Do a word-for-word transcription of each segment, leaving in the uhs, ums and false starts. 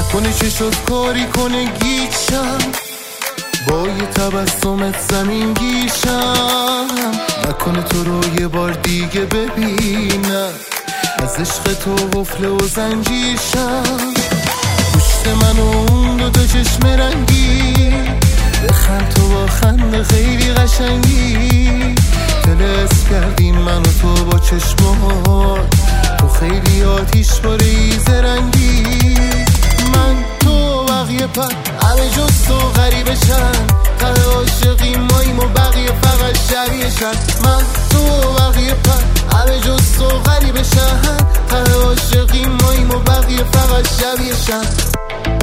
کنه چشات کاری کنه گیچم، با یه تبسمت زمین گیشم، نکنه تو رو یه بار دیگه ببینم، از عشق تو غفله و زنجیرشم. پشت من و اون دو تا چشم رنگی، بخند تو با خند خیلی قشنگی، تلس کردیم من و تو با چشمات، تو خیلی آتیش باره زرنگی. من تو بقیه پر همه جز تو غریبه شن، ته عاشقی ماییم و بقیه فقط شبیه شن. من تو بقیه پر همه جز تو غریبه شن، ته عاشقی ماییم و بقیه فقط شبیه شن.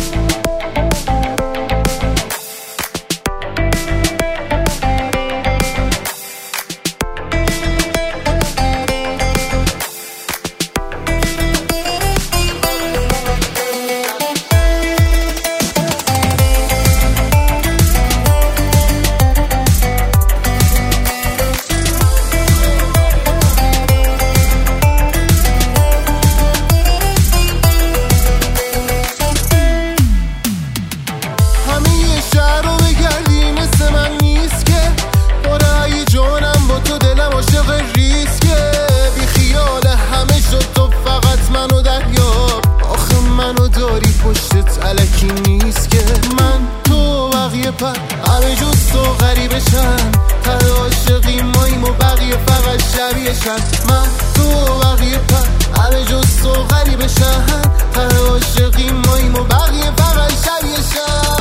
پشتت علکی نیست که من تو بقیه پر همه جز تو غریبه شن، ته عاشقی ماییم و بقیه فقط شبیه شن. من تو بقیه پر همه جز تو غریبه شن، ته عاشقی ماییم و بقیه فقط شبیه شن.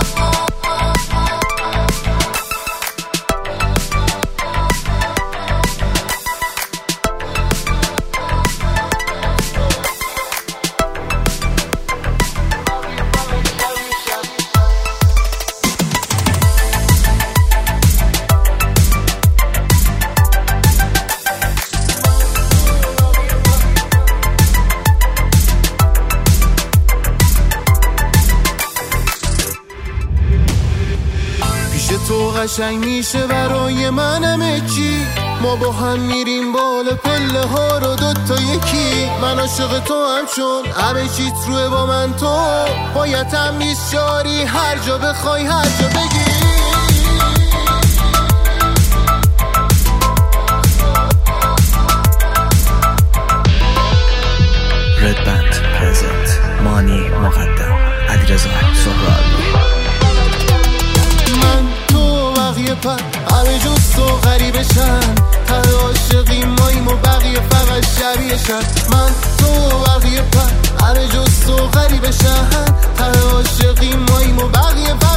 تو قشنگ میشه برای من همه چی، ما با هم میریم بالا پله ها رو دوتا یکی. من عاشق تو هم چون همه چیت روه با من تو، باید هم بیشاری هر جا بخوای هر جا بگی. رد بند پرزنت مانی مقدم علیرضا سهرابی. پر همه جز تو غریبه شن، ته عاشقی ماییم و بقیه فقط شبیه شن. من تو بقیه پر همه جز تو غریبه شن، ته عاشقی ماییم و بقیه فقط